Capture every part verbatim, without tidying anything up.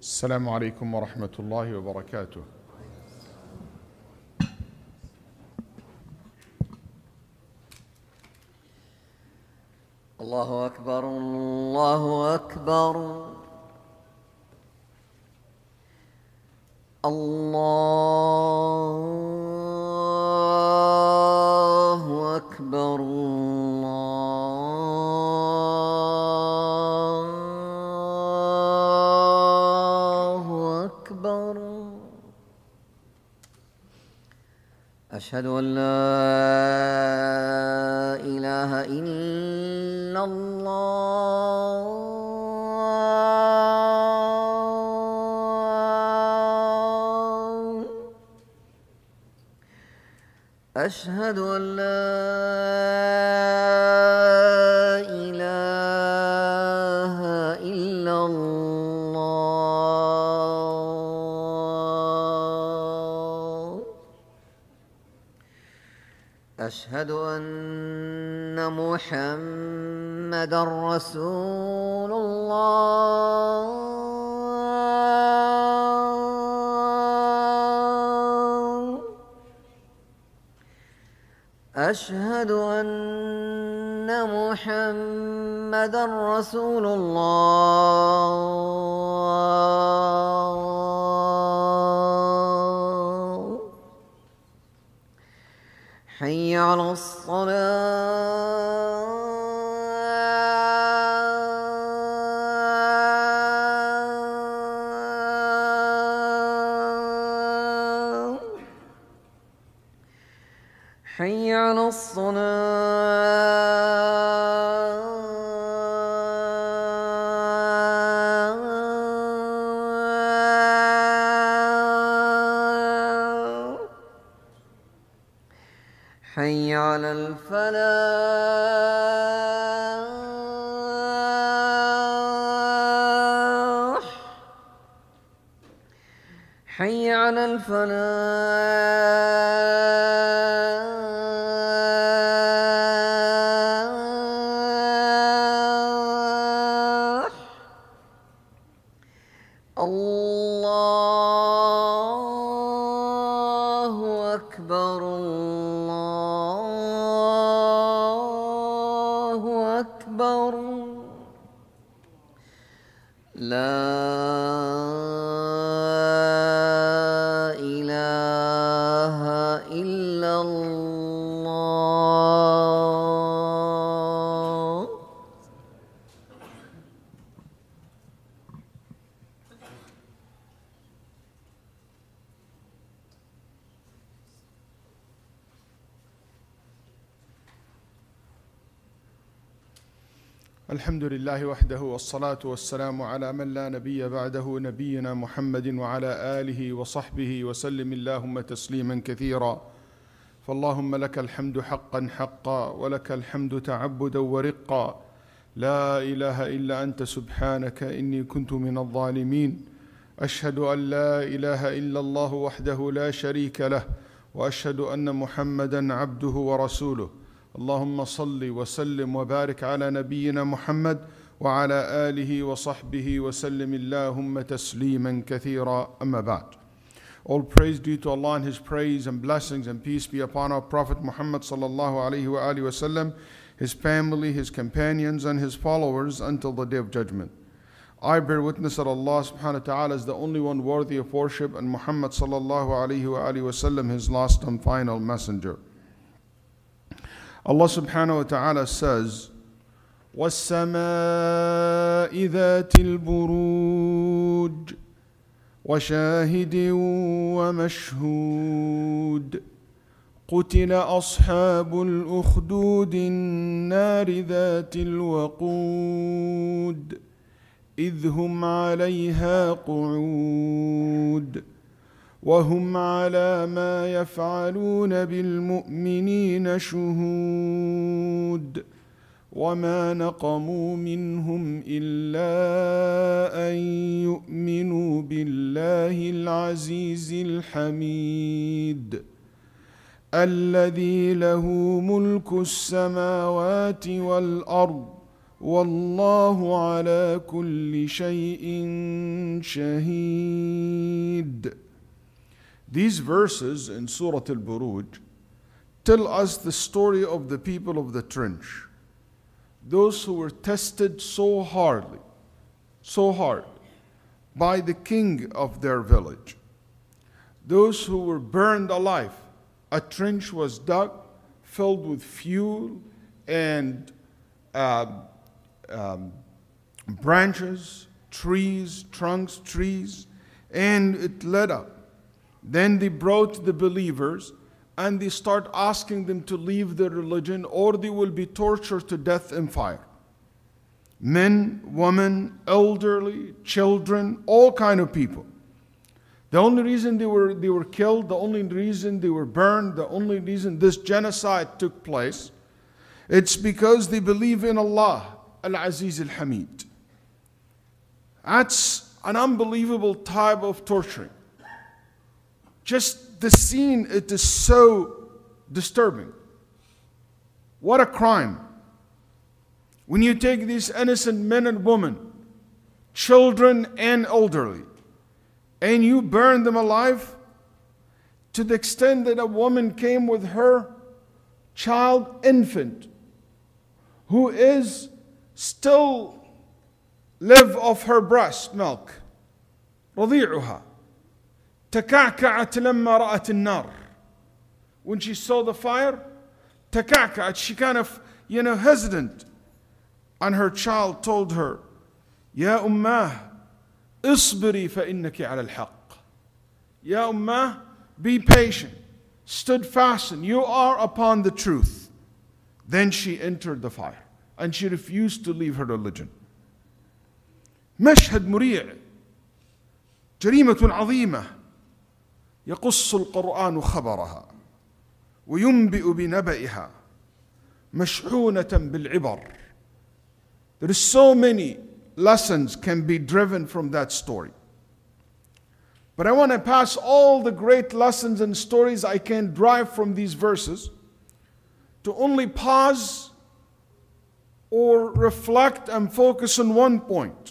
السلام عليكم ورحمة الله وبركاته. الله أكبر الله أكبر الله أكبر الله أكبر. أشهد أن لا إله إلا الله أشهد أن لا إله إلا الله أشهد أن محمدًا رسول الله أشهد أن محمدًا رسول الله. حي على الصلاة حي على الصلاة حي على الفلاح حي على الفلاح الله أكبر الله أكبر. لا إله إلا الله. الحمد لله وحده، والصلاة والسلام على من لا نبي بعده، نبينا محمد وعلى آله وصحبه وسلم اللهم تسليما كثيرا. فاللهم لك الحمد حقا حقا، ولك الحمد تعبدا ورقا. لا إله إلا أنت سبحانك إني كنت من الظالمين. أشهد أن لا إله إلا الله وحده لا شريك له، وأشهد أن محمدا عبده ورسوله. اللهم صل وسلم وبارك على نبينا محمد وعلى آله وصحبه وسلم اللهم تسليما كثيرا. أما بعد. All praise due to Allah, and His praise and blessings and peace be upon our Prophet Muhammad sallallahu alaihi wa alihi wasallam, his family, his companions, and his followers until the day of judgment. I bear witness that Allah subhanahu wa ta'ala is the only one worthy of worship, and Muhammad sallallahu alaihi wa alihi wasallam his last and final messenger. Allah subhanahu wa ta'ala says, وَالسَّمَاءِ ذَاتِ الْبُرُوجِ وَشَاهِدٍ وَمَشْهُودٍ قُتِلَ أَصْحَابُ الْأُخْدُودِ النَّارِ ذَاتِ الْوَقُودِ إِذْ هُمْ عَلَيْهَا قُعُودٌ وهم على ما يفعلون بالمؤمنين شهود وما نقموا منهم إلا أن يؤمنوا بالله العزيز الحميد الذي له ملك السماوات والأرض وَاللَّهُ عَلَى كُلِّ شَيْءٍ شَهِيدٌ. These verses in Surah Al-Buruj tell us the story of the people of the trench. Those who were tested so hardly, so hard by the king of their village. Those who were burned alive. A trench was dug, filled with fuel and uh, um, branches, trees, trunks, trees, and it lit up. Then they brought the believers and they start asking them to leave their religion or they will be tortured to death in fire. Men, women, elderly, children, all kind of people. The only reason they were, they were killed, the only reason they were burned, the only reason this genocide took place, it's because they believe in Allah, Al-Aziz Al-Hamid. That's an unbelievable type of torturing. Just the scene, it is so disturbing. What a crime. When you take these innocent men and women, children and elderly, and you burn them alive to the extent that a woman came with her child infant who is still live off her breast milk. رضيعها تكعكعت لما رأت النار. When she saw the fire, تكعكعت, she kind of, you know, hesitant. And her child told her, يا أماه اصبري فإنك على الحق. يا أماه, be patient, stood fastened, you are upon the truth. Then she entered the fire and she refused to leave her religion. مشهد مريع, جريمة عظيمة يقص القرآن خبرها وينبئ بنبئها مشحونة بالعبر. There is so many lessons can be driven from that story. But I want to pass all the great lessons and stories I can drive from these verses to only pause or reflect and focus on one point.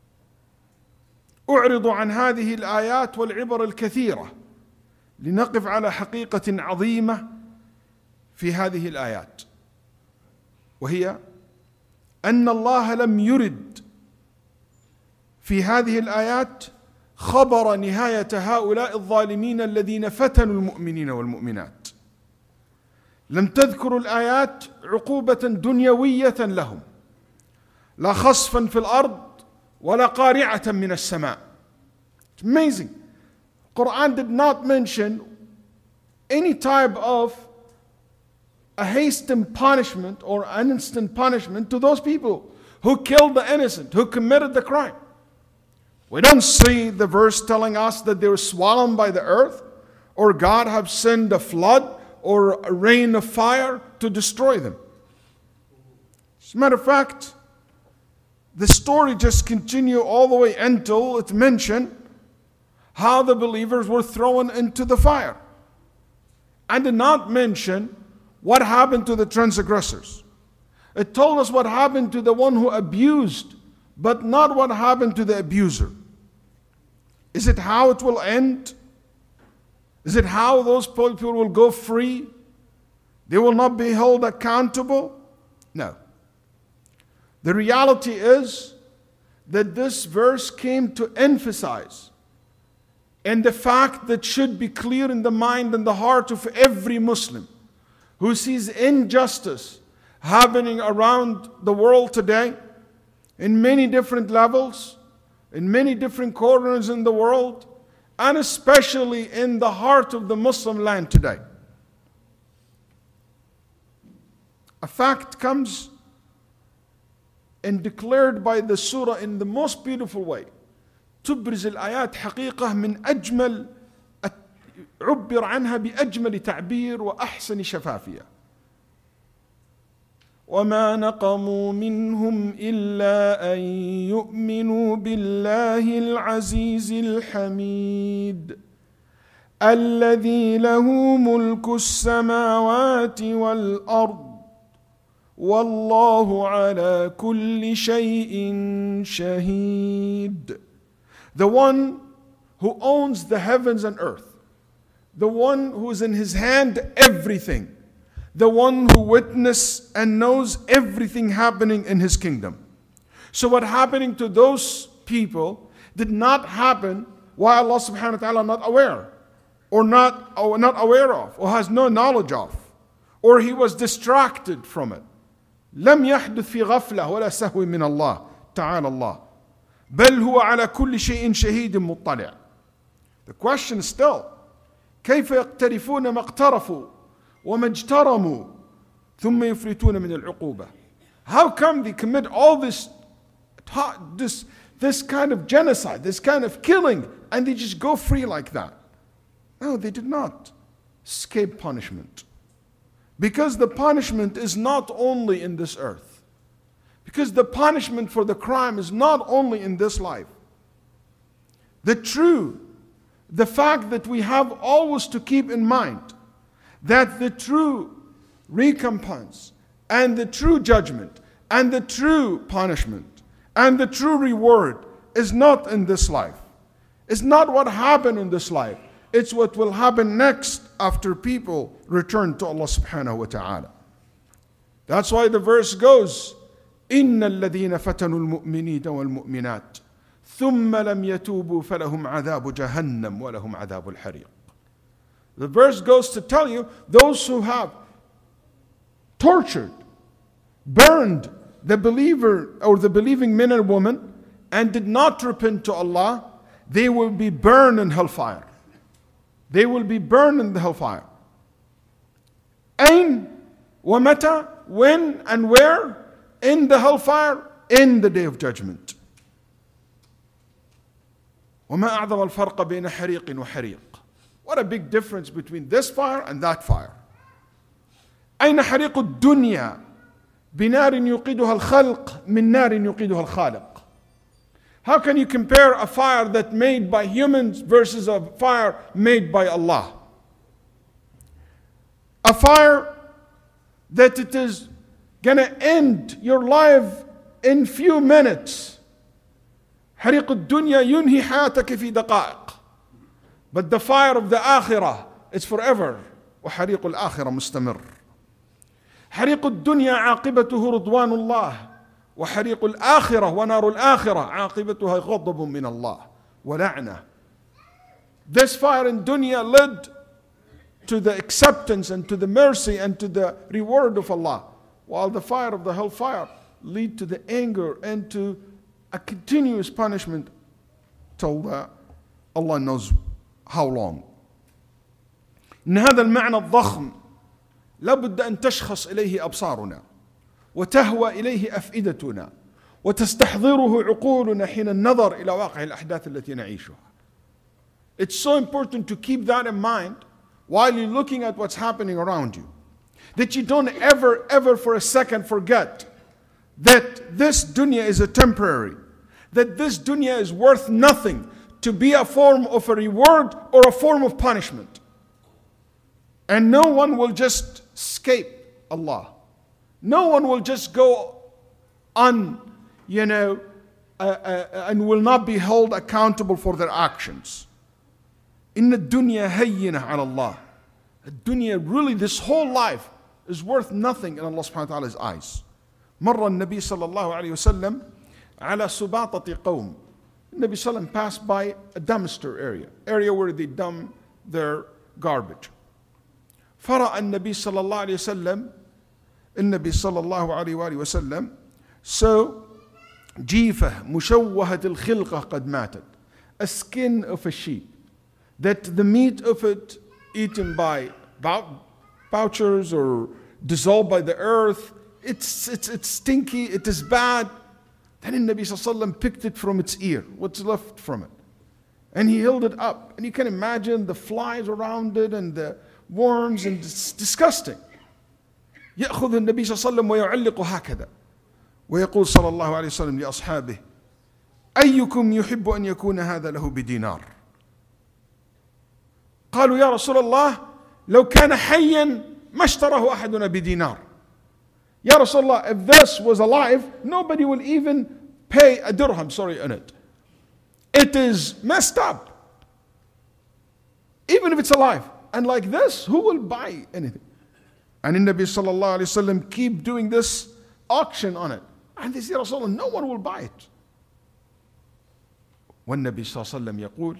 أعرض عن هذه الآيات والعبر الكثيرة لنقف على حقيقة عظيمة في هذه الآيات, وهي أن الله لم يرد في هذه الآيات خبر نهاية هؤلاء الظالمين الذين فتنوا المؤمنين والمؤمنات. لم تذكر الآيات عقوبة دنيوية لهم, لا خسفا في الأرض ولا قارعة من السماء. It's amazing. Quran did not mention any type of a hastened punishment or an instant punishment to those people who killed the innocent, who committed the crime. We don't see the verse telling us that they were swallowed by the earth, or God have sent a flood or a rain of fire to destroy them. As a matter of fact, the story just continues all the way until it mentioned how the believers were thrown into the fire, and did not mention what happened to the transgressors. It told us what happened to the one who abused, but not what happened to the abuser. Is it how it will end? Is it how those people will go free? They will not be held accountable? No. The reality is that this verse came to emphasize, and the fact that should be clear in the mind and the heart of every Muslim who sees injustice happening around the world today, in many different levels, in many different corners in the world, and especially in the heart of the Muslim land today. A fact comes and declared by the surah in the most beautiful way. تبرز الآيات حقيقة من أجمل عبر عنها بأجمل تعبير وأحسن شفافية. وما نقموا منهم إلا أن يؤمنوا بالله العزيز الحميد الذي له ملك السماوات والأرض وَاللَّهُ عَلَى كُلِّ شَيْءٍ شَهِيدٌ. The one who owns the heavens and earth, the one who is in his hand everything, the one who witnesses and knows everything happening in his kingdom. So what happening to those people did not happen while Allah subhanahu wa ta'ala not aware, or not, or not aware of, or has no knowledge of, or he was distracted from it. لم يحدث في غفلة ولا سهو من الله تعالى الله بل هو على كل شيء شهيد مطلع. The question is still, كيف يقترفون ما اقترفوا وما اجترموا ثم يفلتون من العقوبة? How come they commit all this, this, this kind of genocide, this kind of killing, and they just go free like that? No, they did not escape punishment. Because the punishment is not only in this earth. Because the punishment for the crime is not only in this life. The true, the fact that we have always to keep in mind that the true recompense and the true judgment and the true punishment and the true reward is not in this life. It's not what happened in this life. It's what will happen next after people return to Allah subhanahu wa ta'ala. That's why the verse goes, إِنَّ الَّذِينَ فَتَنُوا الْمُؤْمِنِينَ وَالْمُؤْمِنَاتِ ثُمَّ لَمْ يَتُوبُوا فَلَهُمْ عَذَابُ جَهَنَّمْ وَلَهُمْ عَذَابُ الْحَرِيقِ. The verse goes to tell you, those who have tortured, burned the believer or the believing men and women and did not repent to Allah, they will be burned in hellfire. They will be burned in the hellfire. أين ومتى, when and where? In the hellfire, in the day of judgment. وما أعظم الفرق بين حريق وحريق. What a big difference between this fire and that fire. أين حريق الدنيا بنار يوقدها الخلق من نار يوقدها الخالق. How can you compare a fire that made by humans versus a fire made by Allah? A fire that it is gonna end your life in few minutes. حريق الدنيا ينهي حياتك في دقائق. But the fire of the akhirah is forever. وحريق الآخرة مستمر. حريق الدنيا عاقبته رضوان الله. وحريق الآخرة ونار الآخرة عاقبتها غضب من الله ولعنة. This fire in dunya led to the acceptance and to the mercy and to the reward of Allah, while the fire of the hellfire lead to the anger and to a continuous punishment till the, Allah knows how long. إن هذا المعنى الضخم لابد أن تشخص إليه أبصارنا وتهوى إليه أفئدتنا وتستحضره عقولنا حين النظر إلى واقع الأحداث التي نعيشها. It's so important to keep that in mind while you're looking at what's happening around you. That you don't ever, ever for a second forget that this dunya is a temporary, that this dunya is worth nothing to be a form of a reward or a form of punishment. And no one will just escape Allah. No one will just go on, you know, uh, uh, and will not be held accountable for their actions. In the dunya hayyina ala Allah. The dunya, really, this whole life is worth nothing in Allah subhanahu wa ta'ala's eyes. مر النبي صلى الله عليه وسلم على سباطة قوم. Nabi Sallam passed by a dumpster area, area where they dump their garbage. فرأى النبي صلى الله عليه وسلم النبي صلى الله عليه وآله وسلم so جيفة مشوهة الخلقة قد ماتت, a skin of a sheep, that the meat of it eaten by poachers or dissolved by the earth, it's, it's, it's stinky, it is bad. Then the Nabi sallallahu alaihi wasallam picked it from its ear, what's left from it, and he held it up, and you can imagine the flies around it and the worms, and it's disgusting. يأخذ النبي صلى الله عليه وسلم ويعلق هكذا ويقول صلى الله عليه وسلم لأصحابه أيكم يحب أن يكون هذا له بدينار؟ قالوا يا رسول الله لو كان حيا ما اشتراه أحدنا بدينار. Ya Rasulullah, if this was alive, nobody will even pay a dirham, sorry, on it. It is messed up. Even if it's alive. And like this, who will buy anything? And in Nabi sallallahu alayhi wa sallam keep doing this auction on it. And they say, Rasulullah, no one will buy it. والنبي صلى الله عليه وسلم يقول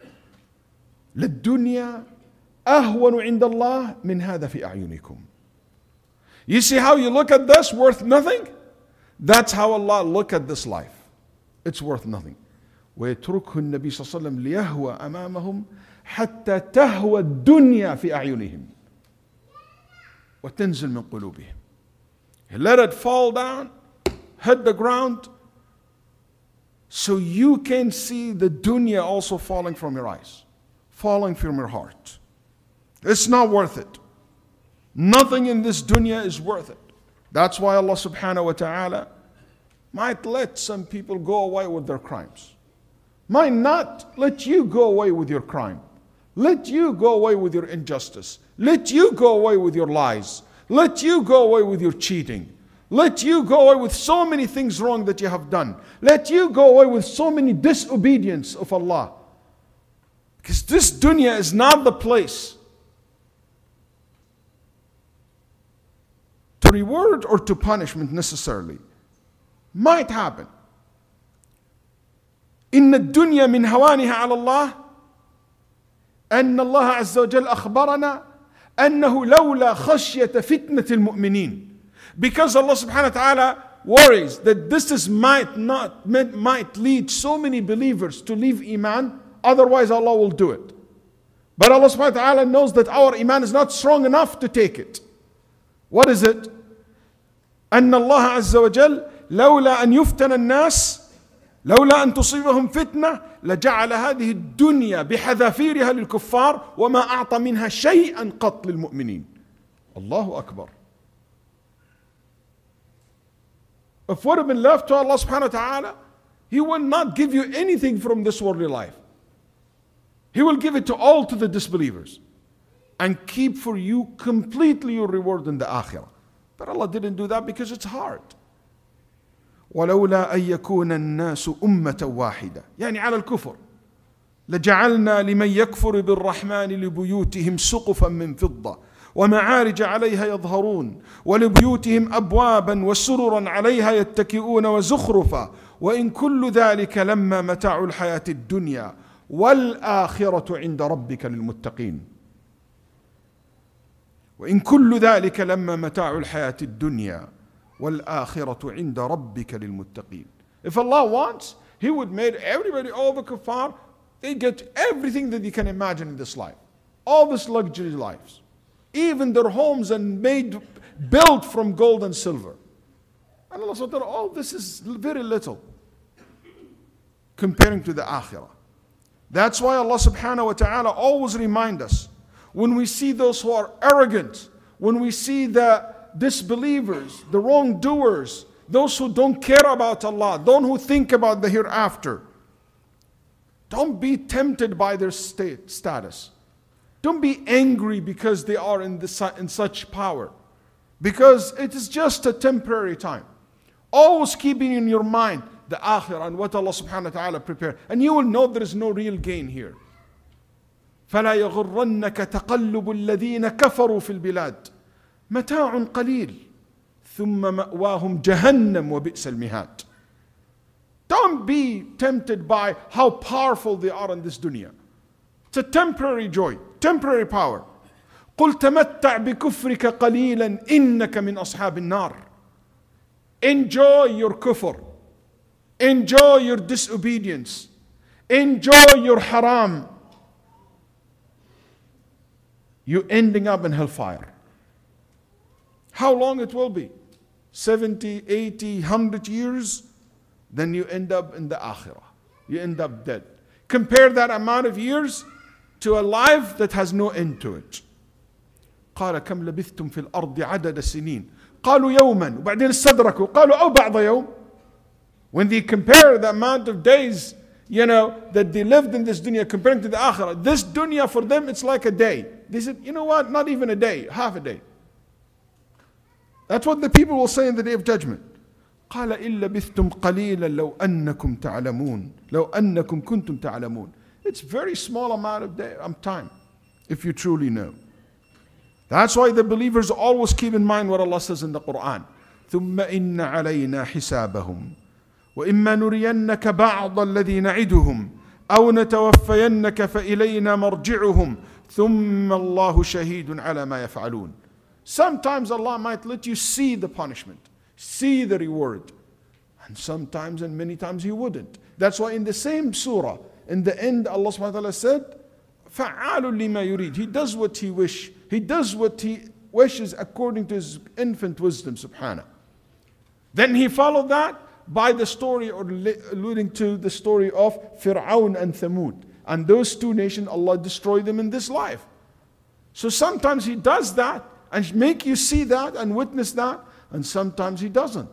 للدنيا أهون عند الله من هذا في أعينكم. You see how you look at this, worth nothing? That's how Allah look at this life. It's worth nothing. ويتركه النبي صلى الله عليه وسلم ليهوى أمامهم حتى تهوى الدنيا في أعينهم وتنزل من قلوبهم. He let it fall down, hit the ground, so you can see the dunya also falling from your eyes, falling from your heart. It's not worth it. Nothing in this dunya is worth it. That's why Allah subhanahu wa ta'ala might let some people go away with their crimes. Might not let you go away with your crime. Let you go away with your injustice. Let you go away with your lies. Let you go away with your cheating. Let you go away with so many things wrong that you have done. Let you go away with so many disobedience of Allah. Because this dunya is not the place to reward or to punishment necessarily. Might happen. إن الدنيا من هوانها على الله أن الله عز وجل أخبرنا أنه لولا خشية فتنة المؤمنين. Because Allah subhanahu wa ta'ala worries that this is might not might lead so many believers to leave Iman, otherwise Allah will do it. But Allah subhanahu wa ta'ala knows that our Iman is not strong enough to take it. What is it? أن الله عز وجل لولا أن يفتن الناس لولا أن تصيبهم فتنة لجعل هذه الدنيا بحذافيرها للكفار وما أعطى منها شيئا قط للمؤمنين. الله أكبر. If what had been left to Allah subhanahu wa ta'ala, He will not give you anything from this worldly life. He will give it to all to the disbelievers and keep for you completely your reward in the akhirah. But Allah didn't do that because it's hard. ولولا أن يكون الناس أمة واحدة يعني على الكفر لجعلنا لمن يكفر بالرحمن لبيوتهم سقفا من فضة ومعارج عليها يظهرون ولبيوتهم أبوابا وسررا عليها يتكئون وزخرفا وإن كل ذلك لما متاع الحياة الدنيا والآخرة عند ربك للمتقين. وإن كل ذلك لما متاع الحياة الدنيا والآخرة عند ربك للمتقين. If Allah wants, He would make everybody, all the kuffar, they get everything that you can imagine in this life. All these luxury lives. Even their homes and made, built from gold and silver. And Allah said, all this is very little comparing to the akhirah. That's why Allah subhanahu wa ta'ala always remind us, when we see those who are arrogant, when we see the disbelievers, the wrongdoers, those who don't care about Allah, those who think about the hereafter, don't be tempted by their state status. Don't be angry because they are in, the, in such power, because it is just a temporary time. Always keeping in your mind the akhirah and what Allah subhanahu wa ta'ala prepared, and you will know there is no real gain here. فلا يغرنك تقلب الذين كفروا في البلاد متاع قليل ثم مأواهم جهنم وبئس المهاد. Don't be tempted by how powerful they are in this dunya. It's a temporary joy, temporary power. قل تمتع بكفرك قليلا إنك من أصحاب النار. Enjoy your kufr. Enjoy your disobedience. Enjoy your haram. You ending up in hellfire. How long it will be? seventy, eighty, one hundred years? Then you end up in the akhirah. You end up dead. Compare that amount of years to a life that has no end to it. قال كم لبثتم في الأرض عدد السنين قالوا يوما وبعدين استدركوا قالوا أو بعض يوم. When they compare the amount of days, you know, that they lived in this dunya comparing to the akhirah, this dunya for them it's like a day. They said, you know what, not even a day, half a day. That's what the people will say in the day of judgment. قال إن لبثتم قليلا لو أنكم تعلمون لو أنكم كنتم تعلمون. It's very small amount of day, um, time, if you truly know. That's why the believers always keep in mind what Allah says in the Quran. ثم إن علينا حسابهم وإما نرينك بعض الذي نعدهم أو نتوفينك فإلينا مرجعهم ثم الله شهيد على ما يفعلون. Sometimes Allah might let you see the punishment, see the reward. And sometimes and many times He wouldn't. That's why in the same surah, in the end, Allah subhanahu wa ta'ala said, فَعَالٌ لِمَا يُرِيد. He does what He wish. He does what He wishes according to His infinite wisdom, subhanahu. Then He followed that by the story, or alluding to the story of Fir'aun and Thamud. And those two nations, Allah destroyed them in this life. So sometimes He does that and make you see that and witness that, and sometimes He doesn't.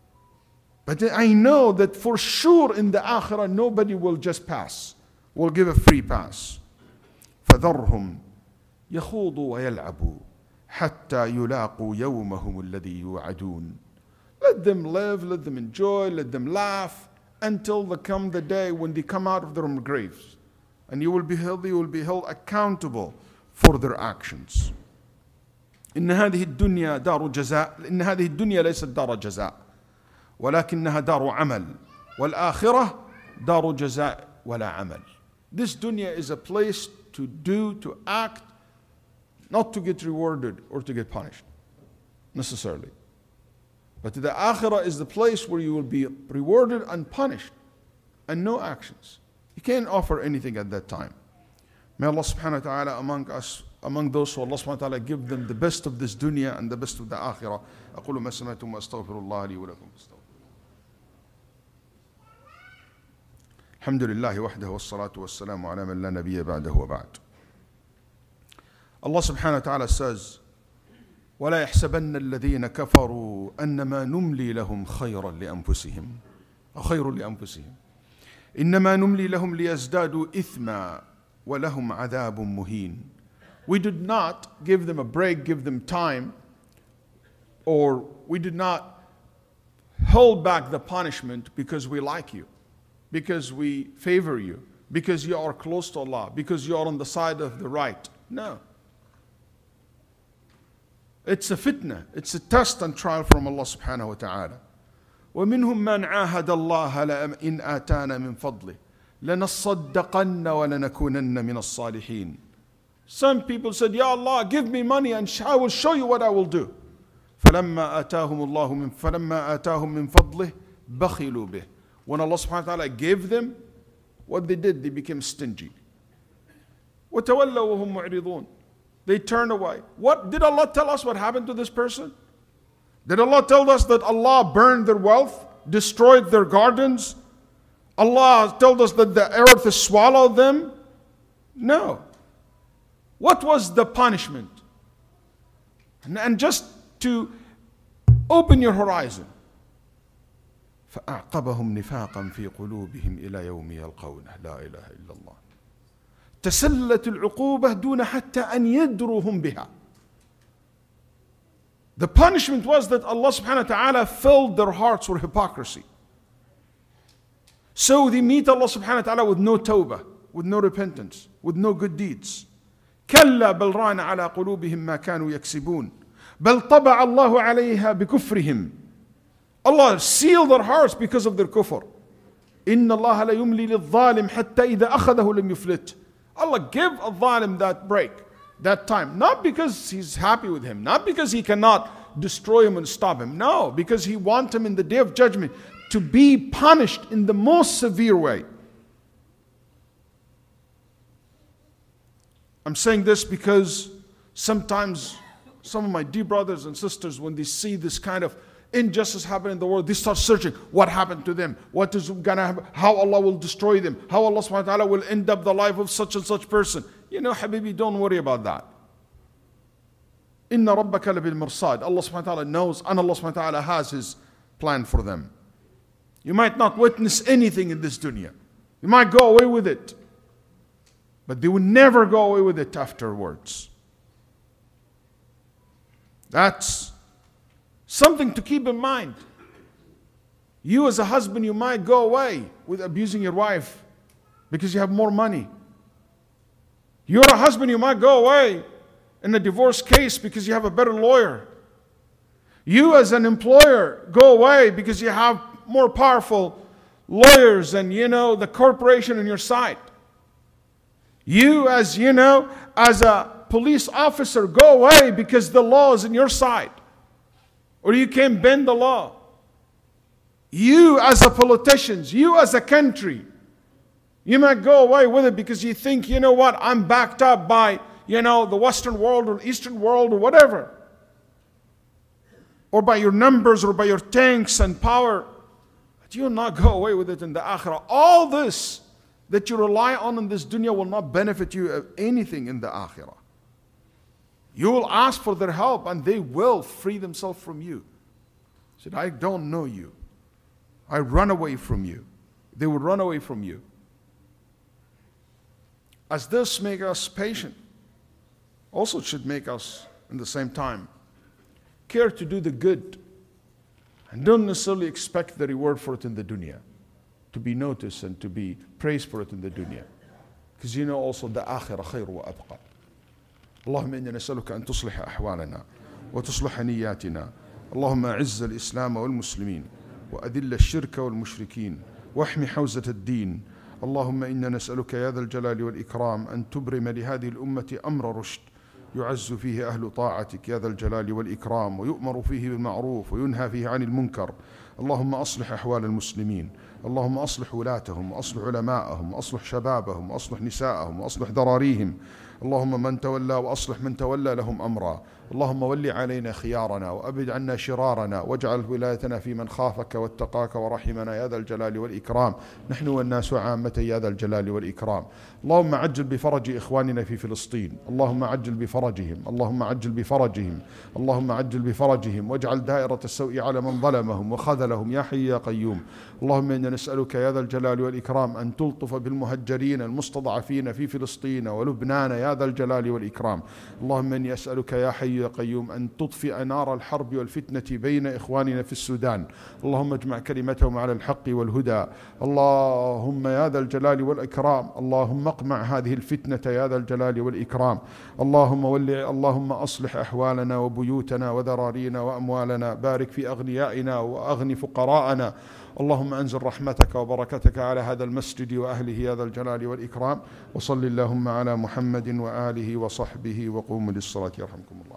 But I know that for sure in the akhirah nobody will just pass, will give a free pass. فَذَرْهُمْ يَخُوضُوا وَيَلْعَبُوا حَتَّى يُلَاقُوا يَوْمَهُمُ الَّذِي يُوعَدُونَ. Let them live, let them enjoy, let them laugh until they come the day when they come out of their own graves. And you will be held, you will be held accountable for their actions. إن هذه الدنيا دار جزاء إن هذه الدنيا ليست دار جزاء ولكنها دار عمل والآخرة دار جزاء ولا عمل. This dunya is a place to do, to act, not to get rewarded or to get punished necessarily. But the akhirah is the place where you will be rewarded and punished and no actions. You can't offer anything at that time. May Allah subhanahu wa ta'ala among us, among those who Allah subhanahu wa ta'ala give them the best of this dunya and the best of the akhirah. أقول ما سمعتم وأستغفر الله لي ولكم. الحمد لله وحده والصلاة والسلام على من لا نبي بعده وبعد. Allah subhanahu wa ta'ala says, ولا يحسبن الذين كفروا أنما نملي لهم خيرا لأنفسهم أو خير لأنفسهم إنما نملي لهم ليزدادوا إثما ولهم عذاب مهين. We did not give them a break, give them time, or we did not hold back the punishment because we like you, because we favor you, because you are close to Allah, because you are on the side of the right. No. It's a fitna, it's a test and trial from Allah subhanahu wa ta'ala. وَمِنْهُمْ مَنْ عَاهَدَ اللَّهَ إِنْ آتَانَ مِنْ فَضْلِهِ لَنَصَّدَّقَنَّ وَلَنَكُونَنَّ مِنَ الصَّالِحِينَ. Some people said, Ya Allah, give me money and I will show you what I will do. فَلَمَّا آتَاهُمُ اللَّهُ مِنْ فَلَمَّا آتَاهُم مِنْ فَضْلِهِ بَخِلُوا بِهِ. When Allah subhanahu wa ta'ala gave them, what they did, they became stingy. وَتَوَلَّوْا وَهُمْ مُعْرِضُونَ. They turned away. What did Allah tell us what happened to this person? Did Allah tell us that Allah burned their wealth, destroyed their gardens? Allah told us that the earth swallowed them? No. What was the punishment? And, and just to open your horizon. فَأَعْقَبَهُمْ نِفَاقًا فِي قُلُوبِهِمْ إِلَى يَوْمِ يَلْقَوْنَهُ لَا إِلَهَ إِلَّا اللَّهِ. تسلت العقوبة دون حتى أن يدروهم بها. The punishment was that Allah subhanahu wa ta'ala filled their hearts with hypocrisy. So they meet Allah subhanahu wa ta'ala with no tawbah, with no repentance, with no good deeds. كلا بل ران على قلوبهم ما كانوا يكسبون بل طبع الله عليها بكفرهم. Allah sealed their hearts because of their kufr. إن الله لا يملي للظالم حتى إذا أخذه لم يفلت. Allah give a zalim that break, that time. Not because He's happy with him, not because He cannot destroy him and stop him. No, because He wants him in the day of judgment to be punished in the most severe way. I'm saying this because sometimes some of my dear brothers and sisters, when they see this kind of injustice happen in the world, they start searching what happened to them, what is gonna happen, how Allah will destroy them, how Allah subhanahu wa ta'ala will end up the life of such and such person. You know, Habibi, don't worry about that. Inna rabbaka labil mirsad. Allah subhanahu wa ta'ala knows, and Allah subhanahu wa ta'ala has His plan for them. You might not witness anything in this dunya. You might go away with it, but they will never go away with it afterwards. That's Something to keep in mind. You as a husband, you might go away with abusing your wife because you have more money. You're a husband, you might go away in a divorce case because you have a better lawyer. You as an employer go away because you have more powerful lawyers and, you know, the corporation on your side. You as, you know, as a police officer go away because the law is on your side. Or you can bend the law. You as a politician, you as a country, you might go away with it because you think, you know what, I'm backed up by, you know, the Western world or Eastern world or whatever. Or by your numbers or by your tanks and power. But you will not go away with it in the akhirah. All this that you rely on in this dunya will not benefit you of anything in the akhirah. You will ask for their help and they will free themselves from you. He said, I don't know you. I run away from you. They will run away from you. As this makes us patient, also it should make us, in the same time, care to do the good and don't necessarily expect the reward for it in the dunya, to be noticed and to be praised for it in the dunya. Because you know also the akhirah khayr wa abqa. اللهم إنا نسألك أن تصلح أحوالنا وتصلح نياتنا. اللهم أعز الإسلام والمسلمين وأذل الشرك والمشركين واحمي حوزة الدين. اللهم إنا نسألك يا ذا الجلال والإكرام أن تبرم لهذه الأمة أمر رشد يعز فيه أهل طاعتك يا ذا الجلال والإكرام ويؤمر فيه بالمعروف وينهى فيه عن المنكر. اللهم أصلح أحوال المسلمين. اللهم أصلح ولاتهم وأصلح علماءهم وأصلح شبابهم وأصلح نساءهم وأصلح ذراريهم. اللهم من تولى وأصلح من تولى لهم أمرا. اللهم ول علينا خيارنا وأبعد عنا شرارنا واجعل ولايتنا في من خافك واتقاك ورحمنا يا ذا الجلال والإكرام. نحن والناس عامة يا ذا الجلال والإكرام. اللهم عجل بفرج إخواننا في فلسطين. اللهم عجل بفرجهم. اللهم عجل بفرجهم. اللهم عجل بفرجهم واجعل دائرة السوء على من ظلمهم وخذلهم يا حي يا قيوم. اللهم إنا نسألك يا ذا الجلال والإكرام أن تلطف بالمهجرين المستضعفين في فلسطين ولبنان يا ذا الجلال والإكرام. اللهم إني أسألك يا حي يا قيوم أن تطفئ نار الحرب والفتنة بين إخواننا في السودان. اللهم اجمع كلمتهم على الحق والهدى. اللهم يا ذا الجلال والإكرام اللهم اقمع هذه الفتنة يا ذا الجلال والإكرام. اللهم ولي اللهم أصلح أحوالنا وبيوتنا وذرارينا وأموالنا. بارك في أغنيائنا وأغن فقراءنا. اللهم أنزل رحمتك وبركتك على هذا المسجد وأهله يا ذا الجلال والإكرام. وصل اللهم على محمد وآله وصحبه وقوموا للصلاة يرحمكم الله.